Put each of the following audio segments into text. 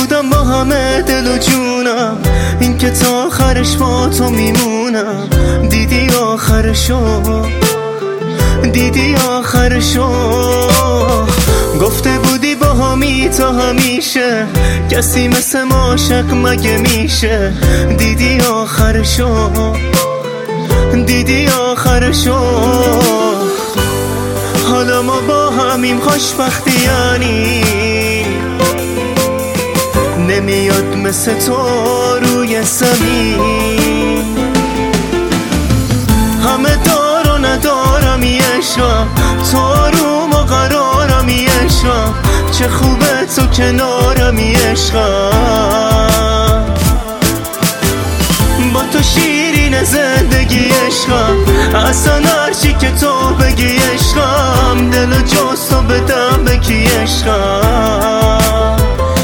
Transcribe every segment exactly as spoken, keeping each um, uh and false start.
بودم با همه دل و جونم، این که تا آخرش با تو میمونم. دیدی آخرشو، دیدی آخرشو، گفته بودی با همی تا همیشه، کسی مثل ما عاشق مگه میشه. دیدی آخرشو، دیدی آخرشو، حالا ما با همیم خوشبختی یعنی نمیاد مثل تو روی زمین. همه دار و ندارم عشقم، تو روم و قرارم عشقم، چه خوبه تو کنارم عشقم. با تو شیرین زندگی عشقم، اصلا هرچی که تو بگی عشقم، دل و جز تو بدم بکی عشقم.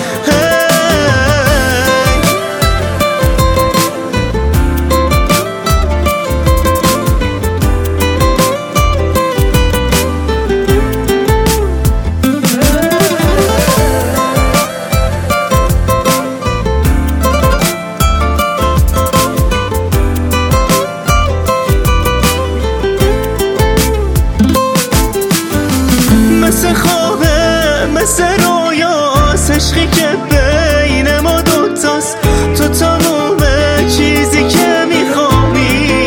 مثل خوابه مثل رویاست، عشقی که بین ما دوتاست، تو تموم چیزی که میخوابی،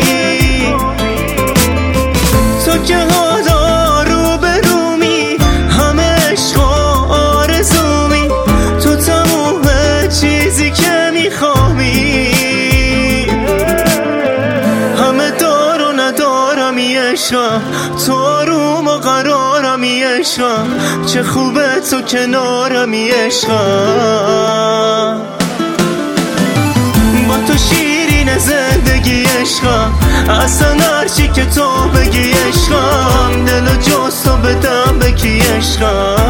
تو که حالا رو به رومی، همه عشق و آرزومی، تو تموم چیزی که میخوابی. همه دار و ندارم عشقم، تو روم و قرارم عشقم، چه خوبه تو کنارم عشقم. با تو شیرین زندگی عشقم، اصلا هرچی که تو بگی عشقم، دل و جز تو بدم بکی عشقم.